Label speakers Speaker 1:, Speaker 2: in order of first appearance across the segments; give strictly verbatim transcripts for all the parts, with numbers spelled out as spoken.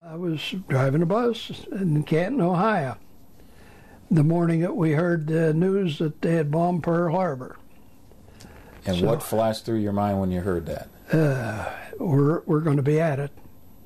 Speaker 1: I was driving a bus in Canton, Ohio, the morning that we heard the news that they had bombed Pearl Harbor.
Speaker 2: And so, what flashed through your mind when you heard that?
Speaker 1: Uh, we're we're going to be at it.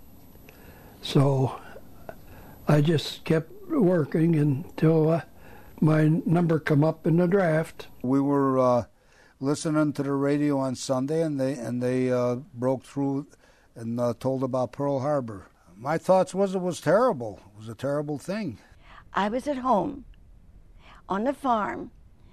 Speaker 1: So I just kept working until uh, my number come up in the draft.
Speaker 3: We were uh, listening to the radio on Sunday, and they and they uh, broke through and uh, told about Pearl Harbor. My thoughts was it was terrible. It was a terrible thing.
Speaker 4: I was at home on the farm,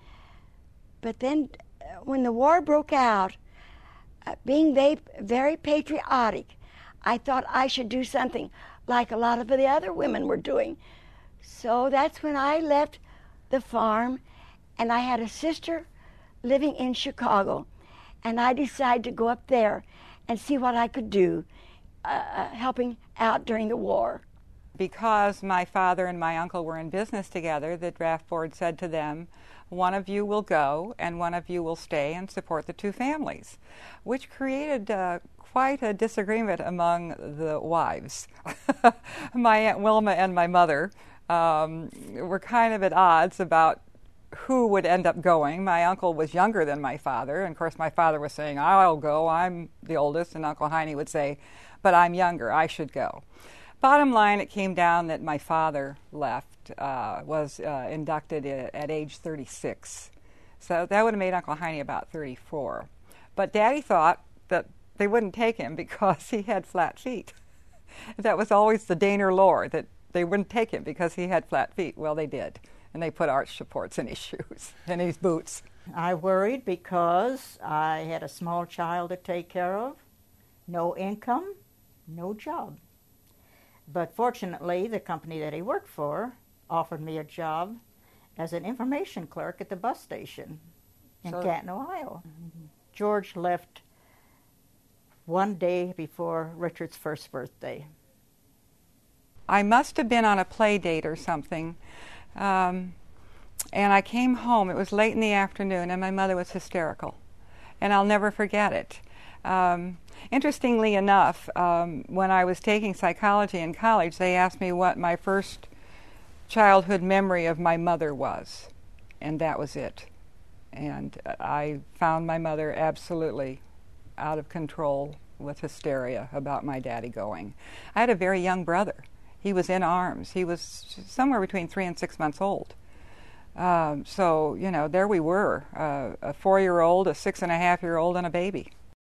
Speaker 4: but then uh, when the war broke out, uh, being very, very patriotic, I thought I should do something like a lot of the other women were doing. So that's when I left the farm, and I had a sister living in Chicago, and I decided to go up there and see what I could do, uh, helping out during the war.
Speaker 5: Because my father and my uncle were in business together, the draft board said to them, one of you will go and one of you will stay and support the two families, which created uh, quite a disagreement among the wives. My Aunt Wilma and my mother um, were kind of at odds about who would end up going. My uncle was younger than my father, and of course my father was saying, I'll go, I'm the oldest, and Uncle Heine would say, but I'm younger, I should go. Bottom line, it came down that my father left, uh, was uh, inducted at age thirty-six. So that would have made Uncle Heine about thirty-four. But Daddy thought that they wouldn't take him because he had flat feet. That was always the Daner lore, that they wouldn't take him because he had flat feet. Well, they did. And they put arch supports in his shoes and his boots.
Speaker 6: I worried because I had a small child to take care of, no income, no job. But fortunately, the company that he worked for offered me a job as an information clerk at the bus station in so, Canton, Ohio. Mm-hmm. George left one day before Richard's first birthday.
Speaker 5: I must have been on a play date or something, um, and I came home. It was late in the afternoon, and my mother was hysterical, and I'll never forget it. Um, interestingly enough, um, when I was taking psychology in college, they asked me what my first childhood memory of my mother was, and that was it. And I found my mother absolutely out of control with hysteria about my daddy going. I had a very young brother. He was in arms. He was somewhere between three and six months old. Um, so, you know, there we were, uh, a four-year-old, a six-and-a-half-year-old, and a baby.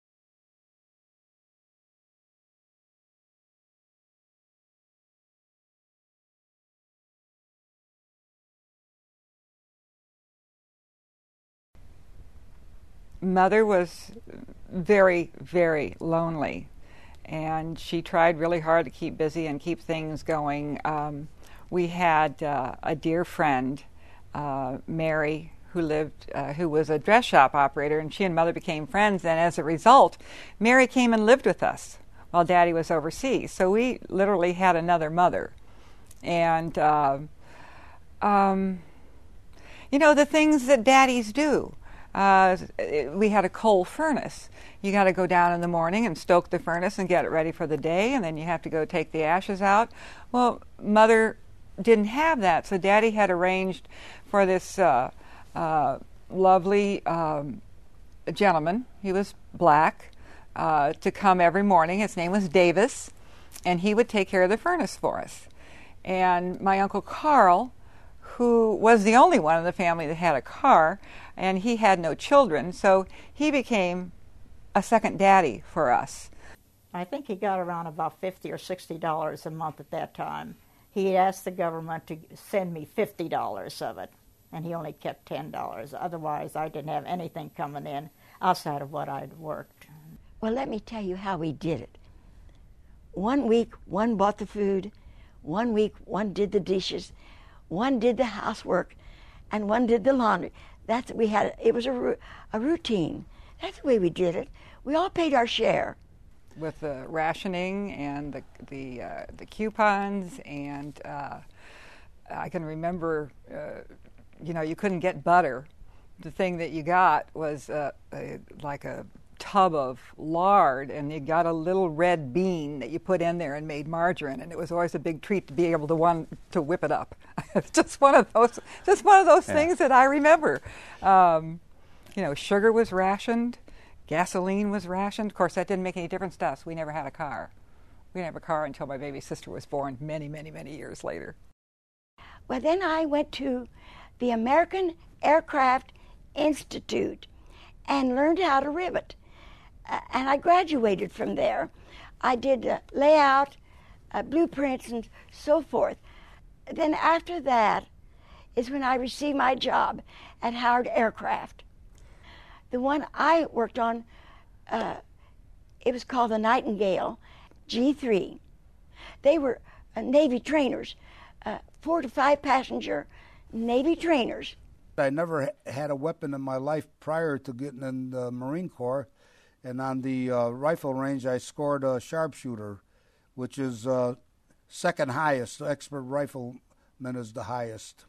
Speaker 5: Mother was very, very lonely, and she tried really hard to keep busy and keep things going. Um, we had uh, a dear friend, uh, Mary, who lived, uh, who was a dress shop operator, and she and Mother became friends, and as a result, Mary came and lived with us while Daddy was overseas. So we literally had another mother. And, uh, um, you know, the things that daddies do. Uh, we had a coal furnace. You got to go down in the morning and stoke the furnace and get it ready for the day, and then you have to go take the ashes out. Well, Mother didn't have that, so Daddy had arranged for this uh, uh, lovely um, gentleman, he was black, uh, to come every morning. His name was Davis, and he would take care of the furnace for us. And my Uncle Carl, who was the only one in the family that had a car, and he had no children, so he became a second daddy for us.
Speaker 6: I think he got around about fifty or sixty dollars a month at that time. He asked the government to send me fifty dollars of it, and he only kept ten dollars. Otherwise, I didn't have anything coming in outside of what I'd worked.
Speaker 4: Well, let me tell you how we did it. One week, one bought the food. One week, one did the dishes. One did the housework, and one did the laundry. That's we had. It was a, a routine. That's the way we did it. We all paid our share.
Speaker 5: With the rationing and the the uh, the coupons, and uh, I can remember, uh, you know, you couldn't get butter. The thing that you got was uh, a, like a tub of lard, and you got a little red bean that you put in there and made margarine, and it was always a big treat to be able to one to whip it up. It's just one of those, just one of those yeah. things that I remember. Um, you know, sugar was rationed, gasoline was rationed. Of course, that didn't make any difference to us. We never had a car. We didn't have a car until my baby sister was born many, many, many years later.
Speaker 4: Well, then I went to the American Aircraft Institute and learned how to rivet. Uh, and I graduated from there. I did uh, layout, uh, blueprints, and so forth. Then after that is when I received my job at Howard Aircraft. The one I worked on, uh, it was called the Nightingale G three. They were uh, Navy trainers, uh, four to five passenger Navy trainers.
Speaker 3: I never had a weapon in my life prior to getting in the Marine Corps, and on the uh, rifle range I scored a sharpshooter, which is uh, second highest. Expert rifleman is the highest.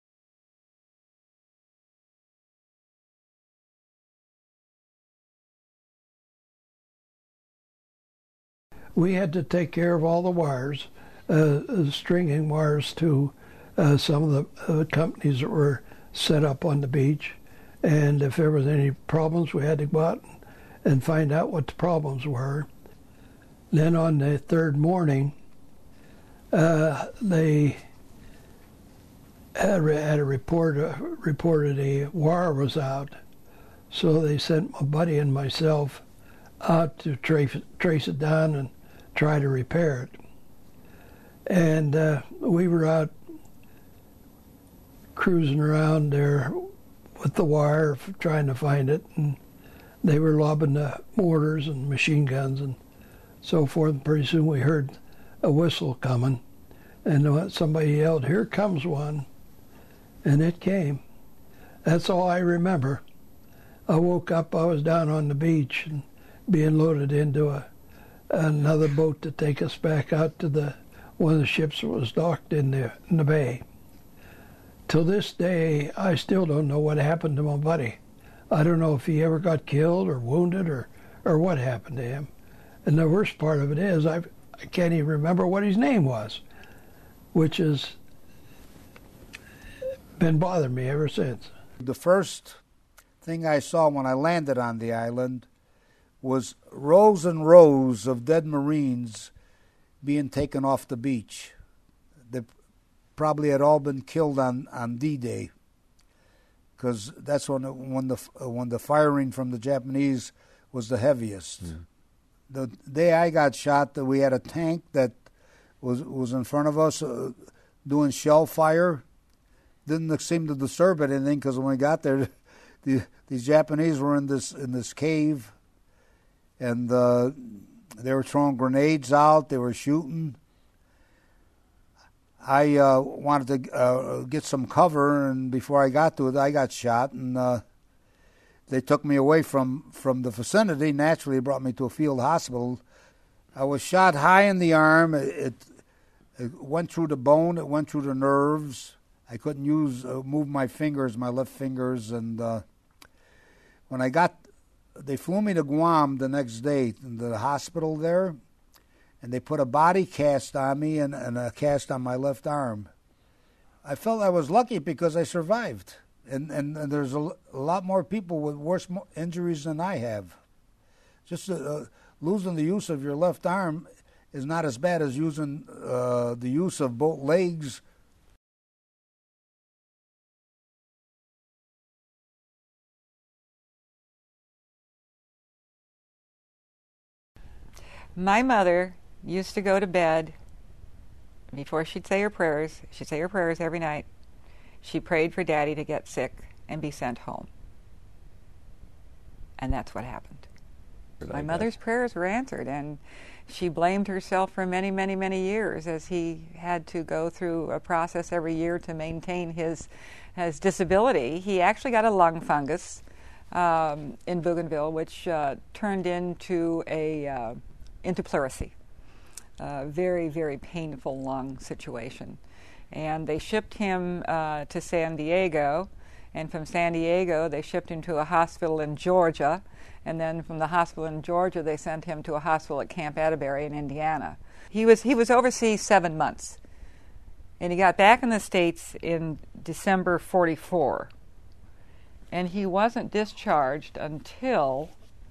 Speaker 1: We had to take care of all the wires, uh, stringing wires to uh, some of the uh, companies that were set up on the beach. And if there was any problems, we had to go out and find out what the problems were. Then on the third morning, uh, they had, had a report, uh, reported a wire was out. So they sent my buddy and myself out to trace, trace it down and try to repair it. And uh, we were out cruising around there with the wire, trying to find it, and they were lobbing the mortars and machine guns and so forth. And pretty soon we heard a whistle coming, and somebody yelled, "Here comes one," and it came. That's all I remember. I woke up, I was down on the beach and being loaded into a another boat to take us back out to the one of the ships that was docked in the in the bay. Till this day, I still don't know what happened to my buddy. I don't know if he ever got killed or wounded or, or what happened to him. And the worst part of it is I've, I can't even remember what his name was, which has been bothering me ever since.
Speaker 3: The first thing I saw when I landed on the island was rows and rows of dead Marines being taken off the beach. They probably had all been killed on, on D-Day, because that's when when the when the firing from the Japanese was the heaviest. Mm. The day I got shot, we had a tank that was was in front of us uh, doing shell fire. Didn't seem to disturb anything, because when we got there, the these Japanese were in this in this cave, and uh, they were throwing grenades out. They were shooting. I uh, wanted to uh, get some cover, and before I got to it, I got shot, and uh, they took me away from, from the vicinity. Naturally, brought me to a field hospital. I was shot high in the arm. It, it, it went through the bone. It went through the nerves. I couldn't use uh, move my fingers, my left fingers, and uh, when I got, they flew me to Guam the next day, in the hospital there. And they put a body cast on me and, and a cast on my left arm. I felt I was lucky because I survived. And, and, and there's a, a lot more people with worse injuries than I have. Just uh, losing the use of your left arm is not as bad as using uh, the use of both legs.
Speaker 5: My mother used to go to bed before she'd say her prayers. She'd say her prayers every night. She prayed for Daddy to get sick and be sent home. And that's what happened. My mother's prayers were answered, and she blamed herself for many, many, many years as he had to go through a process every year to maintain his, his disability. He actually got a lung fungus um, in Bougainville, which uh, turned into a uh, into pleurisy. Uh, very, very painful lung situation. And they shipped him uh, to San Diego, And from San Diego, they shipped him to a hospital in Georgia. And then from the hospital in Georgia, they sent him to a hospital at Camp Atterbury in Indiana. He was, he was overseas seven months. And he got back in the States in December forty-four. And he wasn't discharged until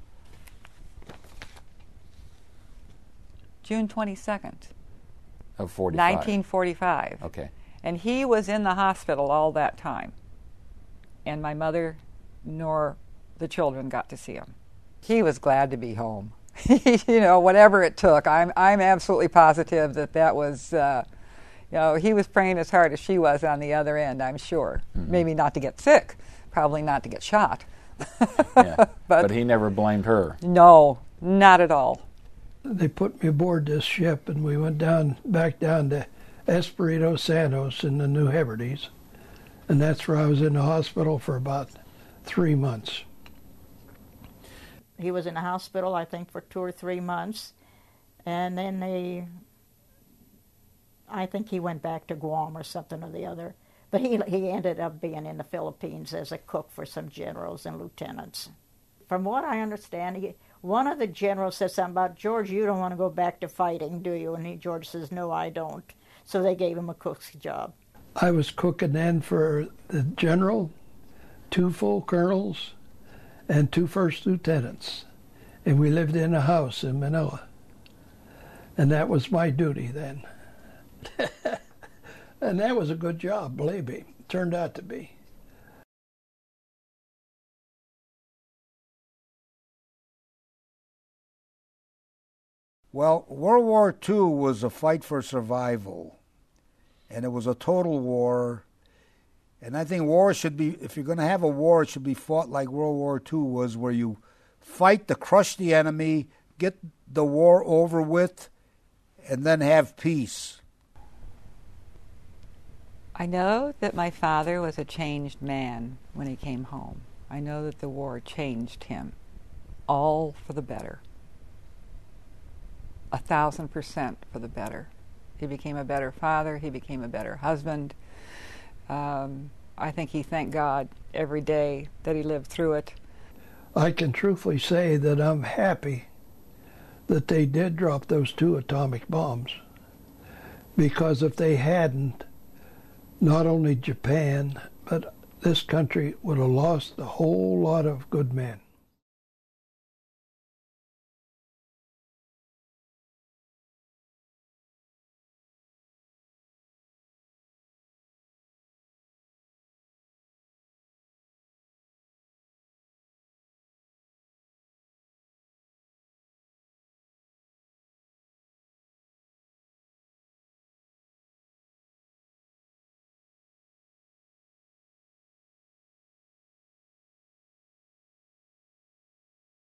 Speaker 5: June twenty-second.
Speaker 2: Of forty-five.
Speaker 5: nineteen forty-five.
Speaker 2: Okay.
Speaker 5: And he was in the hospital all that time. And my mother nor the children got to see him. He was glad to be home. You know, whatever it took. I'm I'm absolutely positive that that was, uh, you know, he was praying as hard as she was on the other end, I'm sure. Mm-hmm. Maybe not to get sick, probably not to get shot.
Speaker 2: Yeah.
Speaker 5: but,
Speaker 2: but he never blamed her.
Speaker 5: No, not at all.
Speaker 1: They put me aboard this ship, and we went down back down to Espiritu Santos in the New Hebrides, and that's where I was in the hospital for about three months.
Speaker 6: He was in the hospital, I think, for two or three months, and then they, I think he went back to Guam or something or the other, but he he ended up being in the Philippines as a cook for some generals and lieutenants. From what I understand, he, one of the generals said something about, George, you don't want to go back to fighting, do you? And he, George says, no, I don't. So they gave him a cook's job.
Speaker 1: I was cooking then for the general, two full colonels, and two first lieutenants. And we lived in a house in Manila. And that was my duty then. And that was a good job, believe me. It turned out to be.
Speaker 3: Well, World War Two was a fight for survival, and it was a total war. And I think war should be, if you're going to have a war, it should be fought like World War Two was, where you fight to crush the enemy, get the war over with, and then have peace.
Speaker 5: I know that my father was a changed man when he came home. I know that the war changed him, all for the better. A thousand percent for the better. He became a better father. He became a better husband. Um, I think he thanked God every day that he lived through it.
Speaker 1: I can truthfully say that I'm happy that they did drop those two atomic bombs, because if they hadn't, not only Japan, but this country would have lost a whole lot of good men.